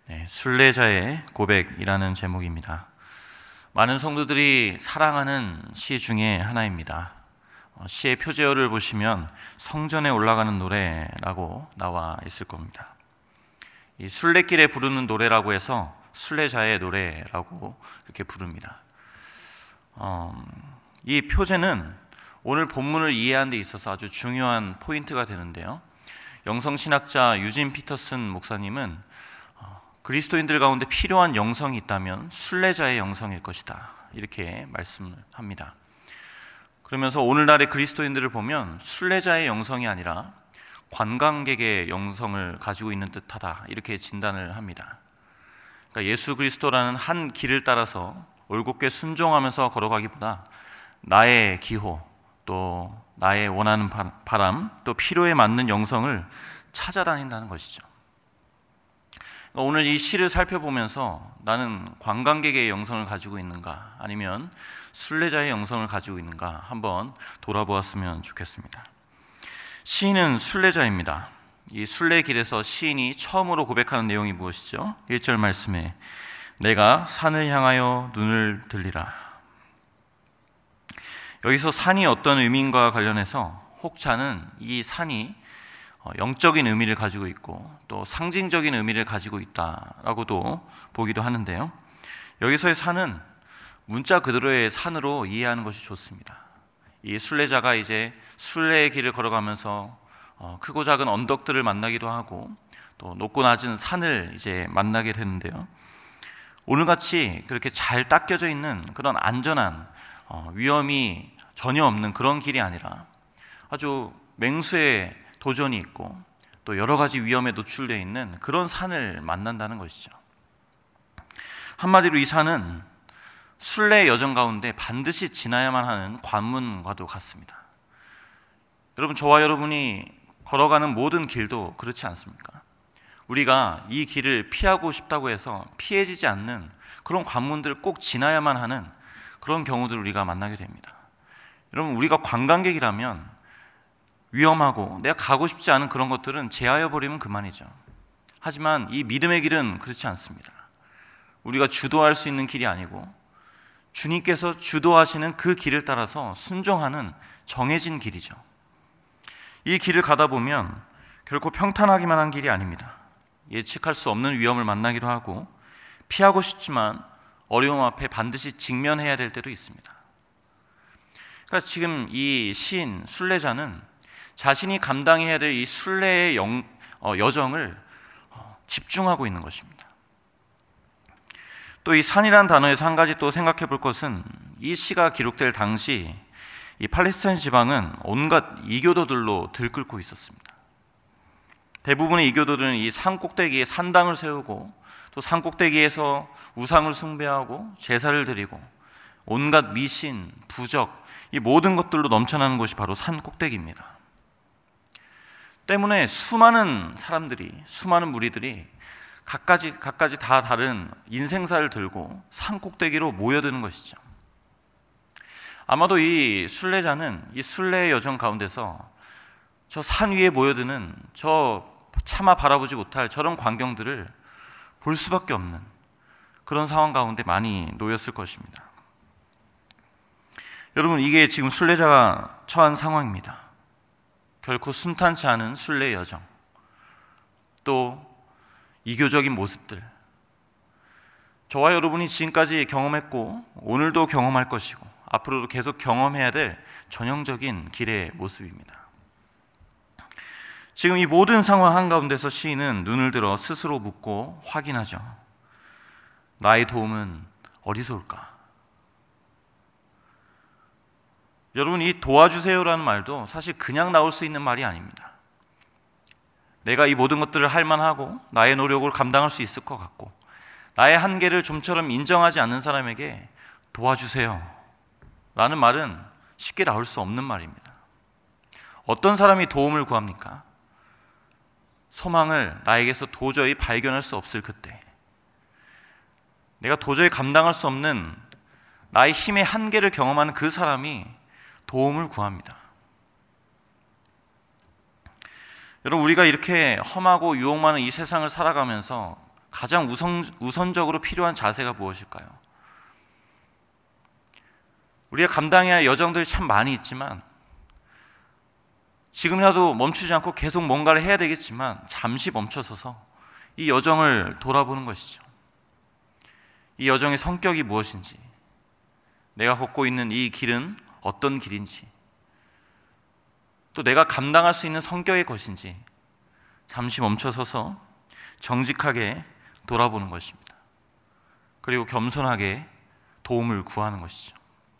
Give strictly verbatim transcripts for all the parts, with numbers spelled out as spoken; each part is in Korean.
네, 순례자의 고백이라는 제목입니다. 많은 성도들이 사랑하는 시 중에 하나입니다. 시의 표제어를 보시면 성전에 올라가는 노래라고 나와 있을 겁니다. 이 순례길에 부르는 노래라고 해서 순례자의 노래라고 이렇게 부릅니다. 어, 이 표제는 오늘 본문을 이해하는 데 있어서 아주 중요한 포인트가 되는데요. 영성신학자 유진 피터슨 목사님은 그리스도인들 가운데 필요한 영성이 있다면 순례자의 영성일 것이다, 이렇게 말씀을 합니다. 그러면서 오늘날의 그리스도인들을 보면 순례자의 영성이 아니라 관광객의 영성을 가지고 있는 듯하다, 이렇게 진단을 합니다. 그러니까 예수 그리스도라는 한 길을 따라서 올곧게 순종하면서 걸어가기보다 나의 기호, 또 나의 원하는 바람, 또 필요에 맞는 영성을 찾아다닌다는 것이죠. 오늘 이 시를 살펴보면서 나는 관광객의 영성을 가지고 있는가, 아니면 순례자의 영성을 가지고 있는가 한번 돌아보았으면 좋겠습니다. 시인은 순례자입니다. 이 순례길에서 시인이 처음으로 고백하는 내용이 무엇이죠? 일 절 말씀에 내가 산을 향하여 눈을 들리라. 여기서 산이 어떤 의미인가 관련해서 혹자는 이 산이 영적인 의미를 가지고 있고 또 상징적인 의미를 가지고 있다라고도 보기도 하는데요. 여기서의 산은 문자 그대로의 산으로 이해하는 것이 좋습니다. 이 순례자가 이제 순례의 길을 걸어가면서 크고 작은 언덕들을 만나기도 하고 또 높고 낮은 산을 이제 만나게 되는데요. 오늘같이 그렇게 잘 닦여져 있는 그런 안전한 위험이 전혀 없는 그런 길이 아니라 아주 맹수의 도전이 있고 또 여러 가지 위험에 노출되어 있는 그런 산을 만난다는 것이죠. 한마디로 이 산은 순례 여정 가운데 반드시 지나야만 하는 관문과도 같습니다. 여러분, 저와 여러분이 걸어가는 모든 길도 그렇지 않습니까? 우리가 이 길을 피하고 싶다고 해서 피해지지 않는 그런 관문들을 꼭 지나야만 하는 그런 경우들을 우리가 만나게 됩니다. 여러분, 우리가 관광객이라면 위험하고 내가 가고 싶지 않은 그런 것들은 제하여 버리면 그만이죠. 하지만 이 믿음의 길은 그렇지 않습니다. 우리가 주도할 수 있는 길이 아니고 주님께서 주도하시는 그 길을 따라서 순종하는 정해진 길이죠. 이 길을 가다 보면 결코 평탄하기만 한 길이 아닙니다. 예측할 수 없는 위험을 만나기도 하고 피하고 싶지만 어려움 앞에 반드시 직면해야 될 때도 있습니다. 그러니까 지금 이 시인 순례자는 자신이 감당해야 될 이 순례의 영, 어, 여정을 어, 집중하고 있는 것입니다. 또 이 산이라는 단어에서 한 가지 또 생각해 볼 것은 이 시가 기록될 당시 이 팔레스타인 지방은 온갖 이교도들로 들끓고 있었습니다. 대부분의 이교도들은 이 산 꼭대기에 산당을 세우고 또 산 꼭대기에서 우상을 숭배하고 제사를 드리고 온갖 미신, 부적, 이 모든 것들로 넘쳐나는 곳이 바로 산 꼭대기입니다. 때문에 수많은 사람들이, 수많은 무리들이 각가지, 각가지 다 다른 인생사를 들고 산 꼭대기로 모여드는 것이죠. 아마도 이 순례자는 이 순례의 여정 가운데서 저 산 위에 모여드는 저 차마 바라보지 못할 저런 광경들을 볼 수밖에 없는 그런 상황 가운데 많이 놓였을 것입니다. 여러분, 이게 지금 순례자가 처한 상황입니다. 결코 순탄치 않은 순례 여정, 또 이교적인 모습들, 저와 여러분이 지금까지 경험했고 오늘도 경험할 것이고 앞으로도 계속 경험해야 될 전형적인 길의 모습입니다. 지금 이 모든 상황 한가운데서 시인은 눈을 들어 스스로 묻고 확인하죠. 나의 도움은 어디서 올까? 여러분, 이 도와주세요라는 말도 사실 그냥 나올 수 있는 말이 아닙니다. 내가 이 모든 것들을 할 만하고 나의 노력을 감당할 수 있을 것 같고 나의 한계를 좀처럼 인정하지 않는 사람에게 도와주세요 라는 말은 쉽게 나올 수 없는 말입니다. 어떤 사람이 도움을 구합니까? 소망을 나에게서 도저히 발견할 수 없을 그때, 내가 도저히 감당할 수 없는 나의 힘의 한계를 경험하는 그 사람이 도움을 구합니다. 여러분, 우리가 이렇게 험하고 유혹 많은 이 세상을 살아가면서 가장 우선, 우선적으로 필요한 자세가 무엇일까요? 우리가 감당해야 할 여정들이 참 많이 있지만 지금이라도 멈추지 않고 계속 뭔가를 해야 되겠지만 잠시 멈춰서서 이 여정을 돌아보는 것이죠. 이 여정의 성격이 무엇인지, 내가 걷고 있는 이 길은 어떤 길인지, 또 내가 감당할 수 있는 성격의 것인지 잠시 멈춰서서 정직하게 돌아보는 것입니다. 그리고 겸손하게 도움을 구하는 것이죠.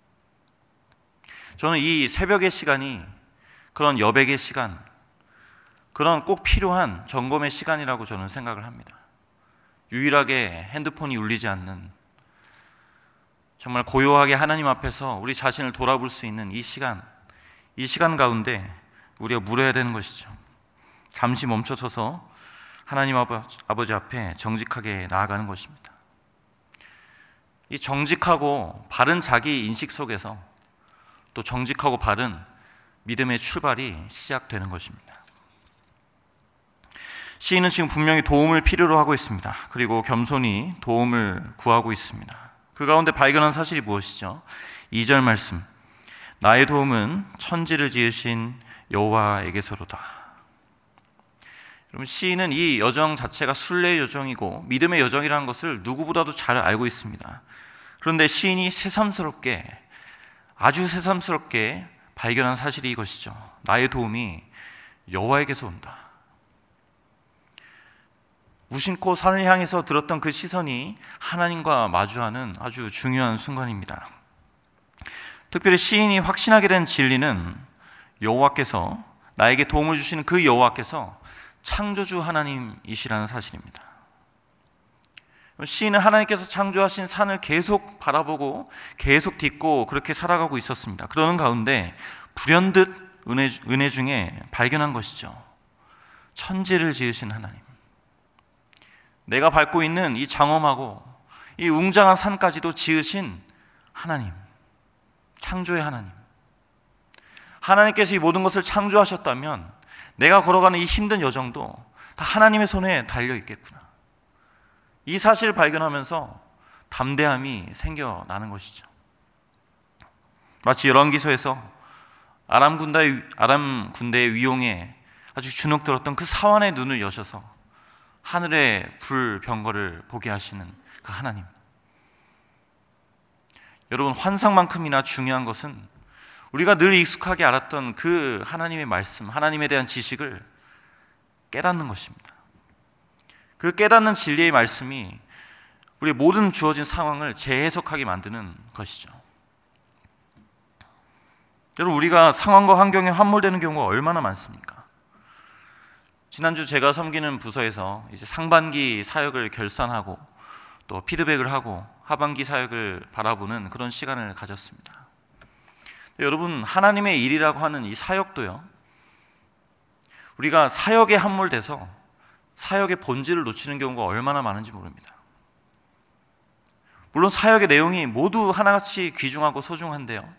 저는 이 새벽의 시간이 그런 여백의 시간, 그런 꼭 필요한 점검의 시간이라고 저는 생각을 합니다. 유일하게 핸드폰이 울리지 않는, 정말 고요하게 하나님 앞에서 우리 자신을 돌아볼 수 있는 이 시간, 이 시간 가운데 우리가 물어야 되는 것이죠. 잠시 멈춰서서 하나님 아버지 앞에 정직하게 나아가는 것입니다. 이 정직하고 바른 자기 인식 속에서 또 정직하고 바른 믿음의 출발이 시작되는 것입니다. 시인은 지금 분명히 도움을 필요로 하고 있습니다. 그리고 겸손히 도움을 구하고 있습니다. 그 가운데 발견한 사실이 무엇이죠? 이 절 말씀, 나의 도움은 천지를 지으신 여호와에게서로다. 여러분, 시인은 이 여정 자체가 순례의 여정이고 믿음의 여정이라는 것을 누구보다도 잘 알고 있습니다. 그런데 시인이 새삼스럽게, 아주 새삼스럽게 발견한 사실이 이것이죠. 나의 도움이 여호와에게서 온다. 무심코 산을 향해서 들었던 그 시선이 하나님과 마주하는 아주 중요한 순간입니다. 특별히 시인이 확신하게 된 진리는 여호와께서, 나에게 도움을 주시는 그 여호와께서 창조주 하나님이시라는 사실입니다. 시인은 하나님께서 창조하신 산을 계속 바라보고 계속 딛고 그렇게 살아가고 있었습니다. 그러는 가운데 불현듯 은혜, 은혜 중에 발견한 것이죠. 천지를 지으신 하나님, 내가 밟고 있는 이 장엄하고 이 웅장한 산까지도 지으신 하나님, 창조의 하나님. 하나님께서 이 모든 것을 창조하셨다면 내가 걸어가는 이 힘든 여정도 다 하나님의 손에 달려 있겠구나. 이 사실을 발견하면서 담대함이 생겨나는 것이죠. 마치 열왕기서에서 아람 군대의, 아람 군대의 위용에 아주 주눅들었던 그 사환의 눈을 여셔서 하늘의 불 병거를 보게 하시는 그 하나님. 여러분, 환상만큼이나 중요한 것은 우리가 늘 익숙하게 알았던 그 하나님의 말씀, 하나님에 대한 지식을 깨닫는 것입니다. 그 깨닫는 진리의 말씀이 우리 모든 주어진 상황을 재해석하게 만드는 것이죠. 여러분, 우리가 상황과 환경에 함몰되는 경우가 얼마나 많습니까? 지난주 제가 섬기는 부서에서 이제 상반기 사역을 결산하고 또 피드백을 하고 하반기 사역을 바라보는 그런 시간을 가졌습니다. 여러분, 하나님의 일이라고 하는 이 사역도요, 우리가 사역에 함몰돼서 사역의 본질을 놓치는 경우가 얼마나 많은지 모릅니다. 물론 사역의 내용이 모두 하나같이 귀중하고 소중한데요,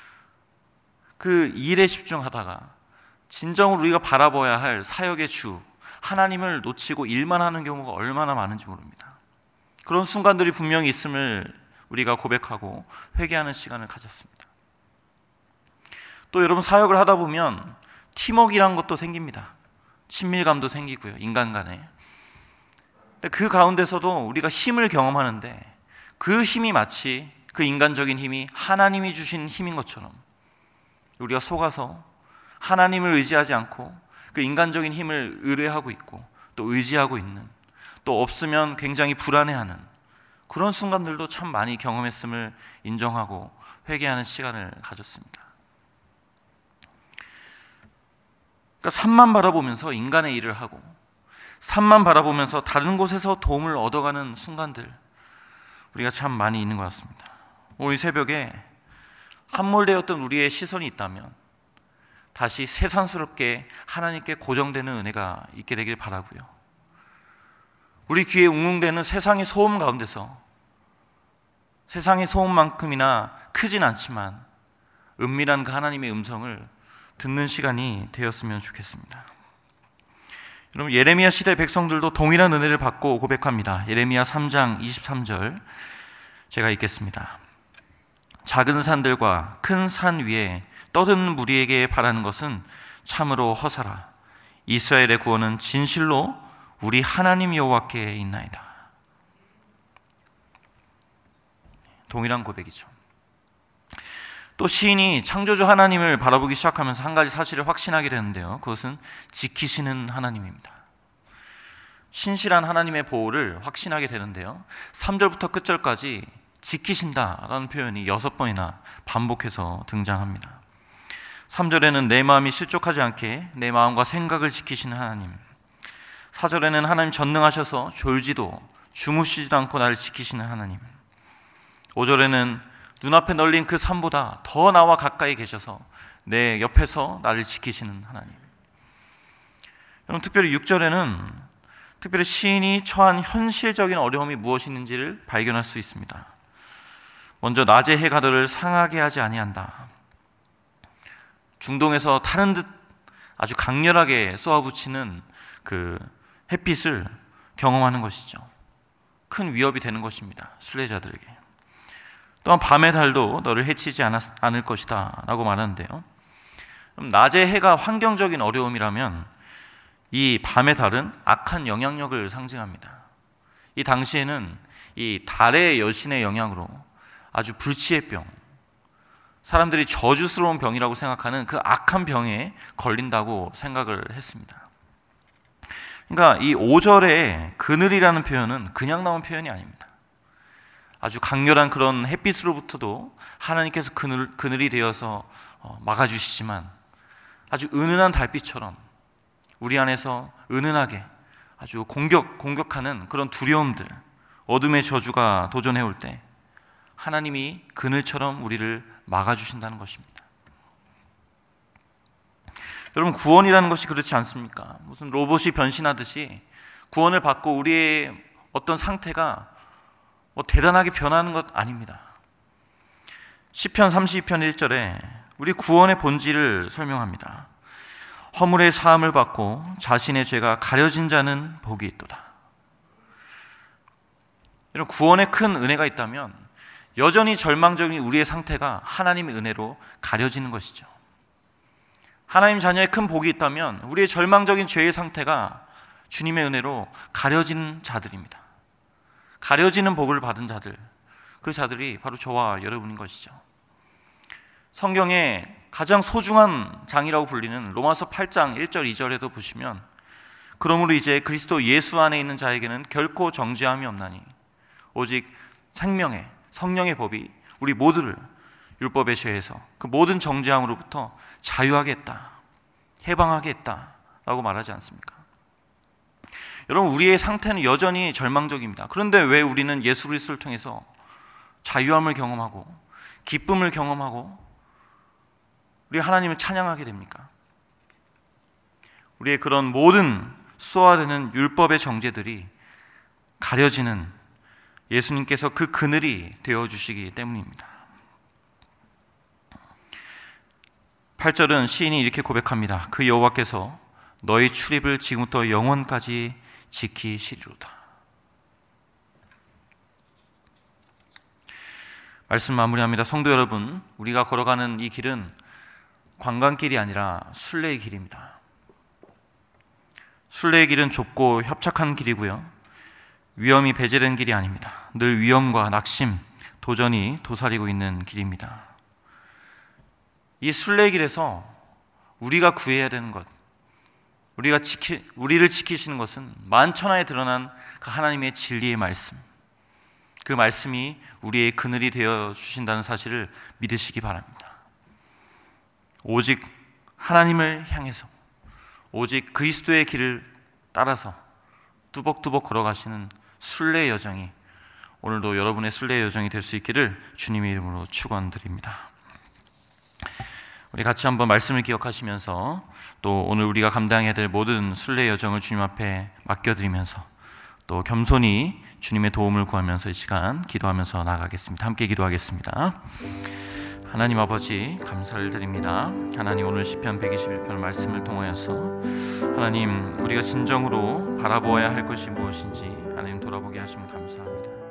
그 일에 집중하다가 진정으로 우리가 바라봐야 할 사역의 주 하나님을 놓치고 일만 하는 경우가 얼마나 많은지 모릅니다. 그런 순간들이 분명히 있음을 우리가 고백하고 회개하는 시간을 가졌습니다. 또 여러분, 사역을 하다 보면 팀워크라는 것도 생깁니다. 친밀감도 생기고요, 인간 간에. 그 가운데서도 우리가 힘을 경험하는데 그 힘이 마치 그 인간적인 힘이 하나님이 주신 힘인 것처럼 우리가 속아서 하나님을 의지하지 않고 그 인간적인 힘을 의뢰하고 있고 또 의지하고 있는, 또 없으면 굉장히 불안해하는 그런 순간들도 참 많이 경험했음을 인정하고 회개하는 시간을 가졌습니다. 그러니까 산만 바라보면서 인간의 일을 하고 산만 바라보면서 다른 곳에서 도움을 얻어가는 순간들, 우리가 참 많이 있는 것 같습니다. 오늘 새벽에 함몰되었던 우리의 시선이 있다면 다시 새삼스럽게 하나님께 고정되는 은혜가 있게 되길 바라고요. 우리 귀에 웅웅대는 세상의 소음 가운데서 세상의 소음만큼이나 크진 않지만 은밀한 그 하나님의 음성을 듣는 시간이 되었으면 좋겠습니다. 여러분, 예레미야 시대 백성들도 동일한 은혜를 받고 고백합니다. 예레미야 삼 장 이십삼 절 제가 읽겠습니다. 작은 산들과 큰 산 위에 떠드는 무리에게 바라는 것은 참으로 허사라. 이스라엘의 구원은 진실로 우리 하나님 여호와께 있나이다. 동일한 고백이죠. 또 시인이 창조주 하나님을 바라보기 시작하면서 한 가지 사실을 확신하게 되는데요, 그것은 지키시는 하나님입니다. 신실한 하나님의 보호를 확신하게 되는데요, 삼 절부터 끝절까지 지키신다라는 표현이 여섯 번이나 반복해서 등장합니다. 삼 절에는 내 마음이 실족하지 않게 내 마음과 생각을 지키시는 하나님, 사 절에는 하나님 전능하셔서 졸지도 주무시지도 않고 나를 지키시는 하나님, 오 절에는 눈앞에 널린 그 산보다 더 나와 가까이 계셔서 내 옆에서 나를 지키시는 하나님. 여러분, 특별히 육 절에는 특별히 시인이 처한 현실적인 어려움이 무엇인지를 발견할 수 있습니다. 먼저 낮의 해가 너를 상하게 하지 아니한다. 중동에서 타는 듯 아주 강렬하게 쏘아붙이는 그 햇빛을 경험하는 것이죠. 큰 위협이 되는 것입니다, 순례자들에게. 또한 밤의 달도 너를 해치지 않았, 않을 것이다 라고 말하는데요, 그럼 낮의 해가 환경적인 어려움이라면 이 밤의 달은 악한 영향력을 상징합니다. 이 당시에는 이 달의 여신의 영향으로 아주 불치의 병, 사람들이 저주스러운 병이라고 생각하는 그 악한 병에 걸린다고 생각을 했습니다. 그러니까 이 오 절의 그늘이라는 표현은 그냥 나온 표현이 아닙니다. 아주 강렬한 그런 햇빛으로부터도 하나님께서 그늘, 그늘이 되어서 막아주시지만 아주 은은한 달빛처럼 우리 안에서 은은하게 아주 공격, 공격하는 그런 두려움들, 어둠의 저주가 도전해 올 때 하나님이 그늘처럼 우리를 막아주신다는 것입니다. 여러분, 구원이라는 것이 그렇지 않습니까? 무슨 로봇이 변신하듯이 구원을 받고 우리의 어떤 상태가 뭐 대단하게 변하는 것 아닙니다. 시편 삼십이 편 일 절에 우리 구원의 본질을 설명합니다. 허물의 사함을 받고 자신의 죄가 가려진 자는 복이 있도다. 이런 구원의 큰 은혜가 있다면 여전히 절망적인 우리의 상태가 하나님의 은혜로 가려지는 것이죠. 하나님 자녀의 큰 복이 있다면 우리의 절망적인 죄의 상태가 주님의 은혜로 가려진 자들입니다. 가려지는 복을 받은 자들, 그 자들이 바로 저와 여러분인 것이죠. 성경의 가장 소중한 장이라고 불리는 로마서 팔 장 일 절 이 절에도 보시면, 그러므로 이제 그리스도 예수 안에 있는 자에게는 결코 정죄함이 없나니 오직 생명의 성령의 법이 우리 모두를 율법의 죄에서 그 모든 정죄함으로부터 자유하게 했다, 해방하게 했다 라고 말하지 않습니까? 여러분, 우리의 상태는 여전히 절망적입니다. 그런데 왜 우리는 예수 그리스도를 통해서 자유함을 경험하고 기쁨을 경험하고 우리 하나님을 찬양하게 됩니까? 우리의 그런 모든 쏘아대는 율법의 정죄들이 가려지는 예수님께서 그 그늘이 되어주시기 때문입니다. 팔 절은 시인이 이렇게 고백합니다. 그 여호와께서 너희 출입을 지금부터 영원까지 지키시리로다. 말씀 마무리합니다. 성도 여러분, 우리가 걸어가는 이 길은 관광길이 아니라 순례의 길입니다. 순례의 길은 좁고 협착한 길이고요, 위험이 배제된 길이 아닙니다. 늘 위험과 낙심, 도전이 도사리고 있는 길입니다. 이 순례의 길에서 우리가 구해야 되는 것, 우리가 지키, 우리를 지키시는 것은 만천하에 드러난 그 하나님의 진리의 말씀, 그 말씀이 우리의 그늘이 되어 주신다는 사실을 믿으시기 바랍니다. 오직 하나님을 향해서, 오직 그리스도의 길을 따라서 뚜벅뚜벅 걸어가시는 순례의 여정이 오늘도 여러분의 순례의 여정이 될 수 있기를 주님의 이름으로 축원드립니다. 우리 같이 한번 말씀을 기억하시면서 또 오늘 우리가 감당해야 될 모든 순례의 여정을 주님 앞에 맡겨드리면서 또 겸손히 주님의 도움을 구하면서 이 시간 기도하면서 나가겠습니다. 함께 기도하겠습니다. 하나님 아버지, 감사를 드립니다. 하나님, 오늘 시편 백이십일 편 말씀을 통하여서 하나님, 우리가 진정으로 바라보아야 할 것이 무엇인지 하나님 돌아보게 하시면 감사합니다.